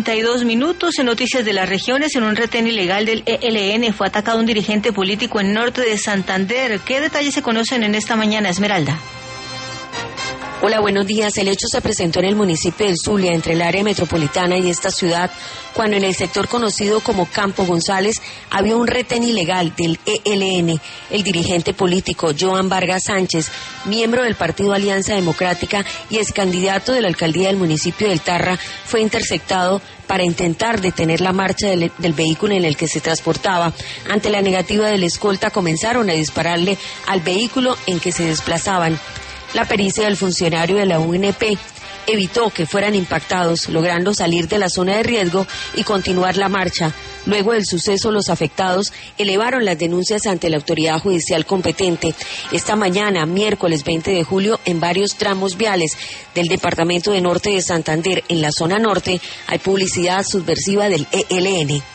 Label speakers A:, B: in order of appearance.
A: 32 minutos en Noticias de las Regiones. En un retén ilegal del ELN fue atacado un dirigente político en norte de Santander. ¿Qué detalles se conocen en esta mañana, Esmeralda?
B: Hola, buenos días. El hecho se presentó en el municipio del Zulia, entre el área metropolitana y esta ciudad, cuando en el sector conocido como Campo González había un retén ilegal del ELN. El dirigente político Joan Vargas Sánchez, miembro del partido Alianza Democrática y ex candidato de la alcaldía del municipio del Tarra, fue interceptado para intentar detener la marcha del vehículo en el que se transportaba. Ante la negativa de la escolta, comenzaron a dispararle al vehículo en que se desplazaban. La pericia del funcionario de la UNP evitó que fueran impactados, logrando salir de la zona de riesgo y continuar la marcha. Luego del suceso, los afectados elevaron las denuncias ante la autoridad judicial competente. Esta mañana, miércoles 20 de julio, en varios tramos viales del departamento de Norte de Santander, en la zona norte, hay publicidad subversiva del ELN.